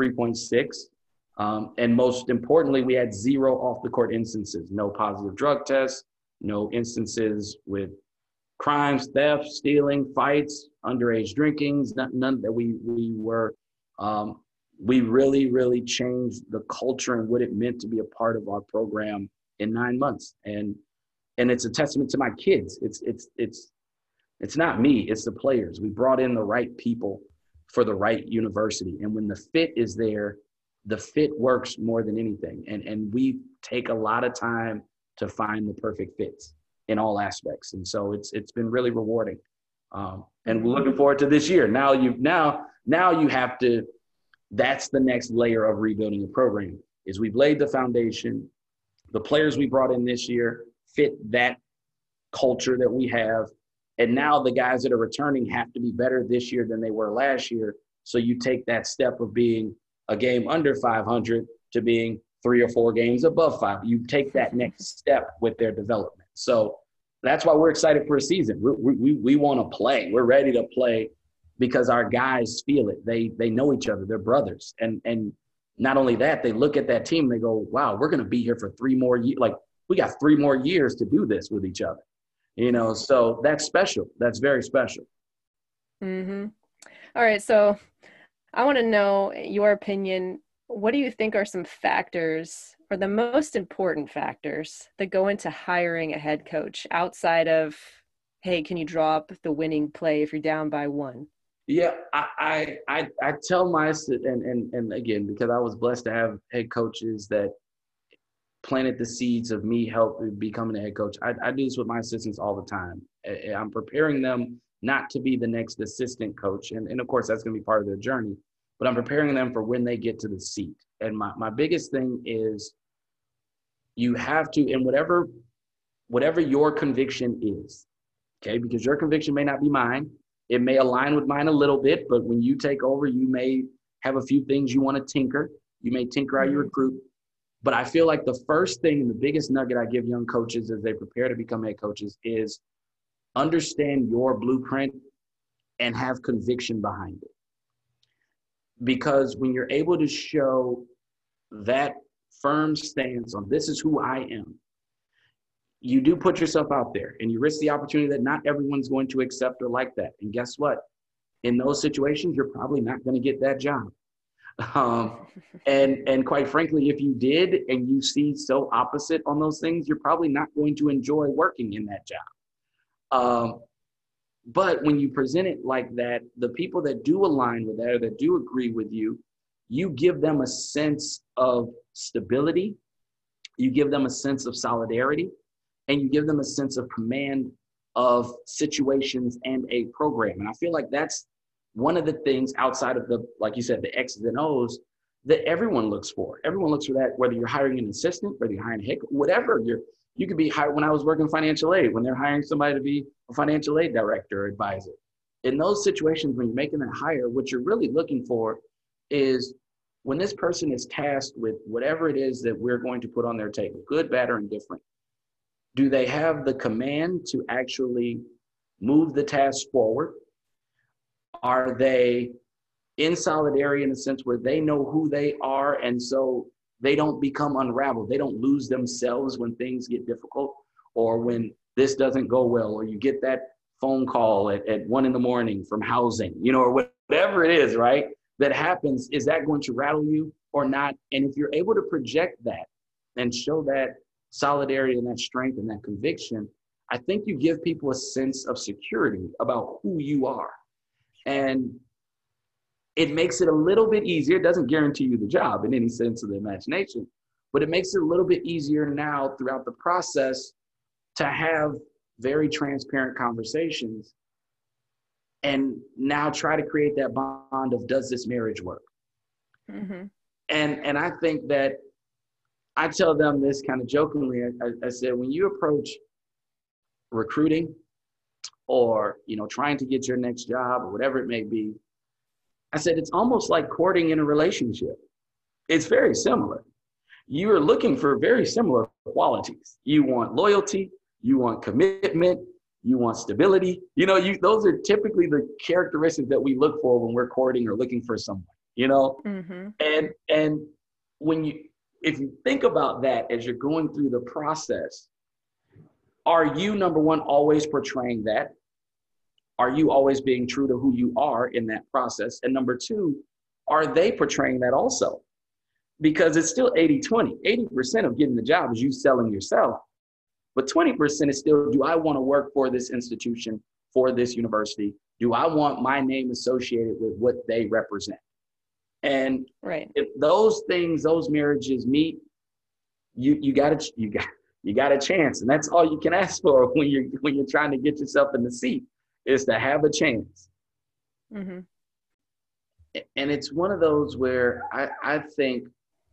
3.6. And most importantly, we had 0 off the court instances, no positive drug tests, no instances with crimes, theft, stealing, fights, underage drinkings, none that we were. We really, really changed the culture and what it meant to be a part of our program in 9 months. And it's a testament to my kids. It's not me, it's the players. We brought in the right people for the right university. And when the fit is there, the fit works more than anything. And we take a lot of time to find the perfect fits in all aspects. And so it's been really rewarding. And we're looking forward to this year. Now you have to, that's the next layer of rebuilding a program, is we've laid the foundation. The players we brought in this year fit that culture that we have. And now the guys that are returning have to be better this year than they were last year. So you take that step of being a game under 500 to being 3 or 4 games above 5. You take that next step with their development. So that's why we're excited for a season. We want to play. We're ready to play because our guys feel it. They know each other. They're brothers. And not only that, they look at that team and they go, wow, we're going to be here for 3 more years. Like, we got 3 more years to do this with each other. So that's special. That's very special. Mm-hmm. All right. So I want to know your opinion. What do you think are some factors, or the most important factors, that go into hiring a head coach outside of, hey, can you draw up the winning play if you're down by 1? Yeah, I tell my, and again, because I was blessed to have head coaches that planted the seeds of me becoming a head coach. I do this with my assistants all the time. I'm preparing them not to be the next assistant coach. And of course, that's going to be part of their journey. But I'm preparing them for when they get to the seat. And my biggest thing is, you have to, and whatever your conviction is, okay, because your conviction may not be mine. It may align with mine a little bit, but when you take over, you may have a few things you want to tinker. You may tinker out your recruit. But I feel like the first thing and the biggest nugget I give young coaches as they prepare to become head coaches is understand your blueprint and have conviction behind it. Because when you're able to show that firm stance on this is who I am, you do put yourself out there and you risk the opportunity that not everyone's going to accept or like that. And guess what? In those situations, you're probably not going to get that job. And quite frankly, if you did and you see so opposite on those things, you're probably not going to enjoy working in that job. But when you present it like that, the people that do align with that or that do agree with you, you give them a sense of stability, you give them a sense of solidarity, and you give them a sense of command of situations and a program. And I feel like that's one of the things outside of the, like you said, the X's and O's that everyone looks for. Everyone looks for that, whether you're hiring an assistant, whether you're hiring a head, whatever. You could be hired. When I was working financial aid, when they're hiring somebody to be a financial aid director or advisor. In those situations, when you're making that hire, what you're really looking for is when this person is tasked with whatever it is that we're going to put on their table, good, bad, or indifferent, do they have the command to actually move the task forward? Are they in solidarity in a sense where they know who they are, and so they don't become unraveled? They don't lose themselves when things get difficult, or when this doesn't go well, or you get that phone call at 1 a.m. from housing, or whatever it is, right? That happens. Is that going to rattle you or not? And if you're able to project that and show that solidarity and that strength and that conviction, I think you give people a sense of security about who you are. And it makes it a little bit easier. It doesn't guarantee you the job in any sense of the imagination, but it makes it a little bit easier now throughout the process to have very transparent conversations and now try to create that bond of, does this marriage work? Mm-hmm. And I think that I tell them this kind of jokingly. I said, when you approach recruiting or, trying to get your next job or whatever it may be, I said, it's almost like courting in a relationship. It's very similar. You are looking for very similar qualities. You want loyalty, you want commitment, you want stability. Those are typically the characteristics that we look for when we're courting or looking for someone, Mm-hmm. And if you think about that as you're going through the process, are you, number one, always portraying that? Are you always being true to who you are in that process? And number two, are they portraying that also? Because it's still 80-20. 80% of getting the job is you selling yourself. But 20% is still, do I want to work for this institution, for this university? Do I want my name associated with what they represent? And right. if those things, those marriages meet, you got a chance. And that's all you can ask for when you're trying to get yourself in the seat, is to have a chance. Mm-hmm. And it's one of those where I think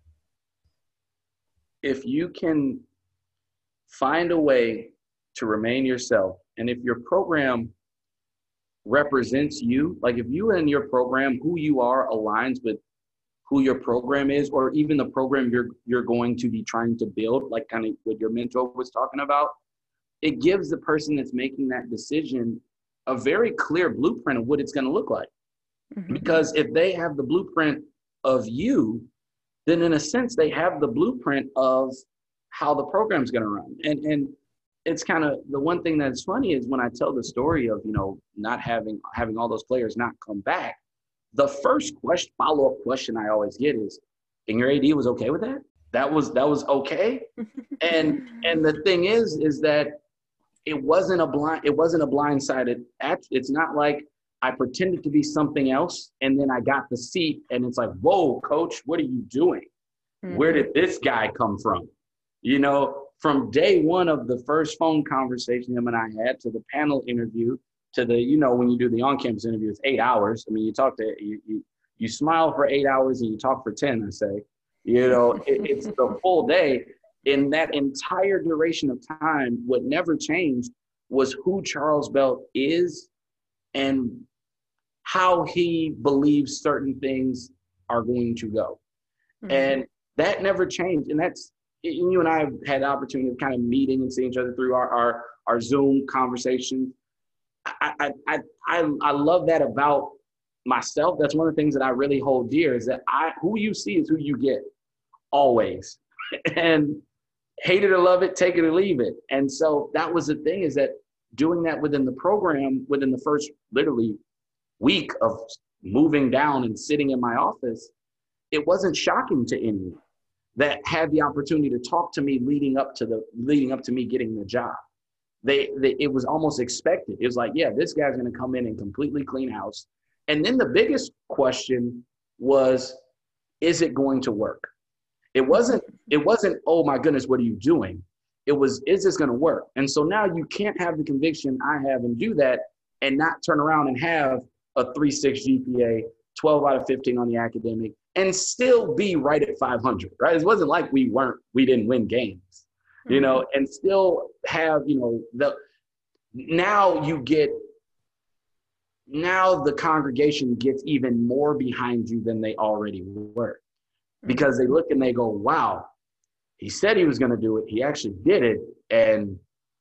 if you can find a way to remain yourself, and if your program represents you, like if you and your program, who you are aligns with who your program is, or even the program you're going to be trying to build, like kind of what your mentor was talking about, it gives the person that's making that decision a very clear blueprint of what it's going to look like. Mm-hmm. Because if they have the blueprint of you, then in a sense, they have the blueprint of how the program's going to run. And it's kind of the one thing that's funny is when I tell the story of, not having all those players not come back, the first follow-up question I always get is, and your AD was okay with that? That was okay? And the thing is that it wasn't a blindsided act. It's not like I pretended to be something else and then I got the seat and it's like, whoa, coach, what are you doing? Mm-hmm. Where did this guy come from? From day one of the first phone conversation him and I had to the panel interview to the, when you do the on-campus interview, it's 8 hours. I mean, you smile for 8 hours and you talk for 10, I say, it's the full day. In that entire duration of time, what never changed was who Charles Belt is and how he believes certain things are going to go. Mm-hmm. And that never changed. And you and I have had the opportunity of kind of meeting and seeing each other through our Zoom conversations. I love that about myself. That's one of the things that I really hold dear, is that who you see is who you get, always. And hate it or love it, take it or leave it. And so that was the thing, is that doing that within the program, within the first literally week of moving down and sitting in my office, it wasn't shocking to anyone that had the opportunity to talk to me leading up to me getting the job. It was almost expected. It was like, yeah, this guy's going to come in and completely clean house. And then the biggest question was, is it going to work? It wasn't, oh my goodness, what are you doing? It was, is this going to work? And so now you can't have the conviction I have and do that and not turn around and have a 3.6 GPA, 12 out of 15 on the academic, and still be right at 500, right? It wasn't like we didn't win games, and still have, now the congregation gets even more behind you than they already were, because they look and they go, wow, he said he was going to do it. He actually did it. And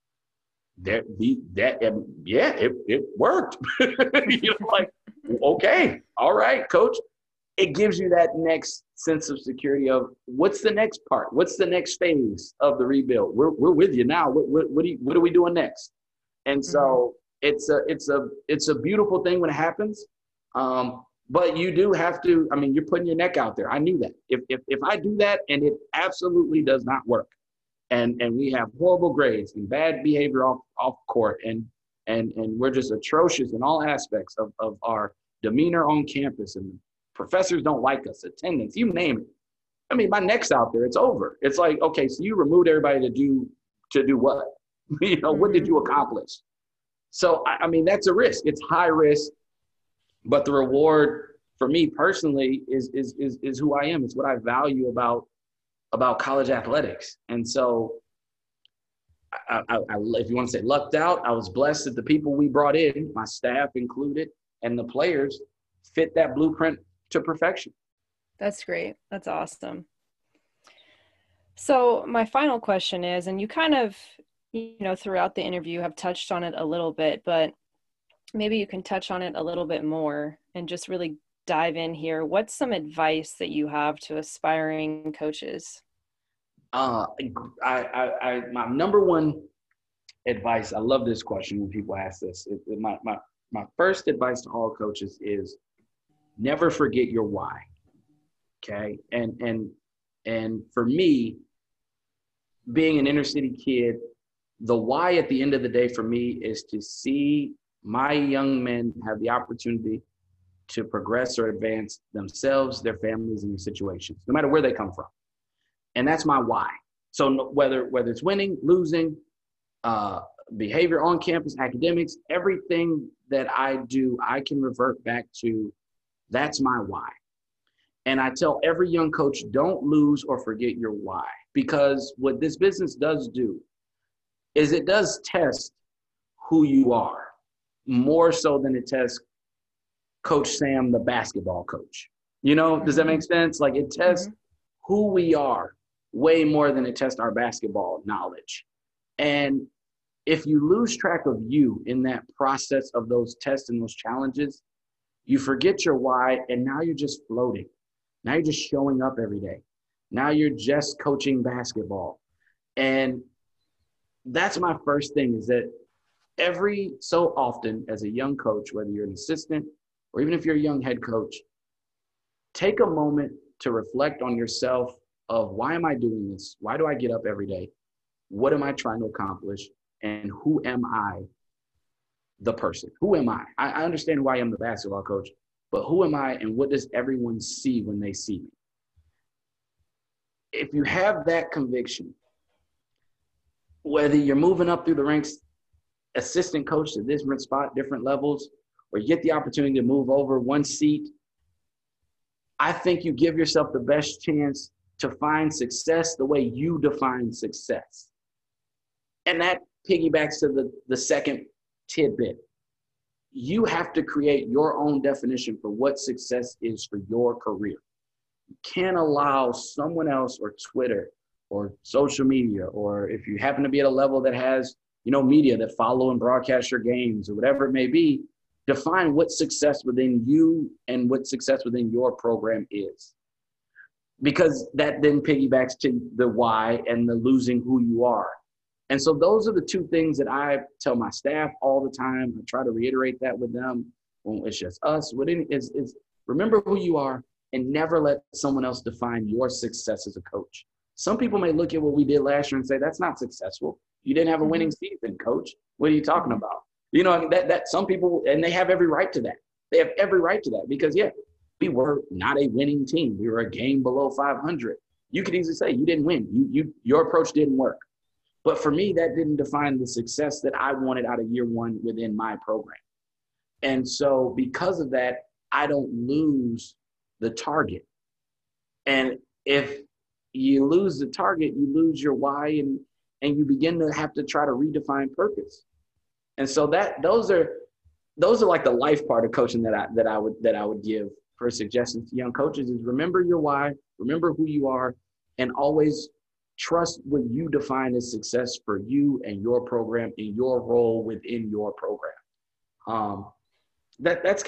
it worked. Like, okay, all right, coach. It gives you that next sense of security of what's the next part? What's the next phase of the rebuild? We're with you now. What are we doing next? And so it's a beautiful thing when it happens. But you do have to, you're putting your neck out there. I knew that. If I do that and it absolutely does not work, and we have horrible grades and bad behavior off court, and we're just atrocious in all aspects of our demeanor on campus, and professors don't like us, attendance, you name it. My neck's out there. It's over. It's like, okay, so you removed everybody to do what? What did you accomplish? So, that's a risk. It's high risk, but the reward for me personally is who I am. It's what I value about college athletics. And so if you want to say lucked out, I was blessed that the people we brought in, my staff included, and the players fit that blueprint to perfection. That's great. That's awesome. So my final question is, and you kind of, throughout the interview have touched on it a little bit, but maybe you can touch on it a little bit more and just really dive in here. What's some advice that you have to aspiring coaches? My number one advice, I love this question when people ask this. My first advice to all coaches is never forget your why. Okay. And for me, being an inner city kid, the why at the end of the day for me is to see my young men have the opportunity to progress or advance themselves, their families, and their situations, no matter where they come from. And that's my why. So whether it's winning, losing, behavior on campus, academics, everything that I do, I can revert back to that's my why. And I tell every young coach, don't lose or forget your why, because what this business does do is it does test who you are more so than it tests Coach Sam, the basketball coach. Does that make sense? Like it tests who we are way more than it tests our basketball knowledge. And if you lose track of you in that process of those tests and those challenges, you forget your why, and now you're just floating. Now you're just showing up every day. Now you're just coaching basketball. And that's my first thing, is that every so often as a young coach, whether you're an assistant or even if you're a young head coach, take a moment to reflect on yourself of why am I doing this? Why do I get up every day? What am I trying to accomplish? And who am I, the person? Who am I? I understand why I'm the basketball coach, but who am I and what does everyone see when they see me? If you have that conviction, whether you're moving up through the ranks, assistant coach to different spot, different levels, or you get the opportunity to move over one seat, I think you give yourself the best chance to find success the way you define success. And that piggybacks to the second tidbit. You have to create your own definition for what success is for your career. You can't allow someone else or Twitter or social media, or if you happen to be at a level that has, media that follow and broadcast your games or whatever it may be, define what success within you and what success within your program is. Because that then piggybacks to the why and the losing who you are. And so those are the two things that I tell my staff all the time. I try to reiterate that with them when it's just us. Is remember who you are and never let someone else define your success as a coach. Some people may look at what we did last year and say, that's not successful. You didn't have a winning season, coach. What are you talking about? That some people, and they have every right to that. They have every right to that because, we were not a winning team. We were a game below 500. You could easily say you didn't win. Your approach didn't work. But for me, that didn't define the success that I wanted out of year one within my program. And so because of that, I don't lose the target. And if you lose the target, you lose your why, and you begin to have to try to redefine purpose. And so those are like the life part of coaching that I would give for suggestions to young coaches is remember your why, remember who you are, and always trust what you define as success for you and your program and your role within your program. That's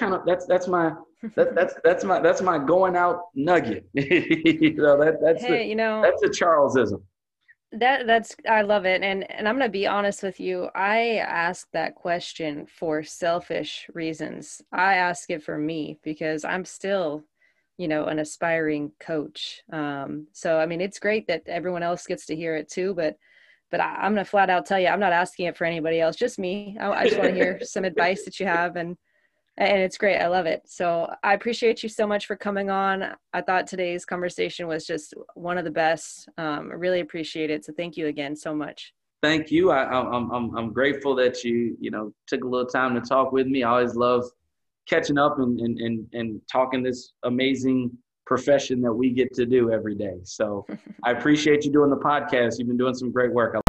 my going out nugget. That's a Charlesism. I love it. And I'm going to be honest with you. I ask that question for selfish reasons. I ask it for me because I'm still, an aspiring coach. So, I mean, it's great that everyone else gets to hear it too, but I'm going to flat out tell you, I'm not asking it for anybody else, just me. I just want to hear some advice that you have, and it's great. I love it. So I appreciate you so much for coming on. I thought today's conversation was just one of the best. I really appreciate it. So thank you again so much. Thank you. I'm grateful that you took a little time to talk with me. I always love catching up and talking this amazing profession that we get to do every day. So I appreciate you doing the podcast. You've been doing some great work.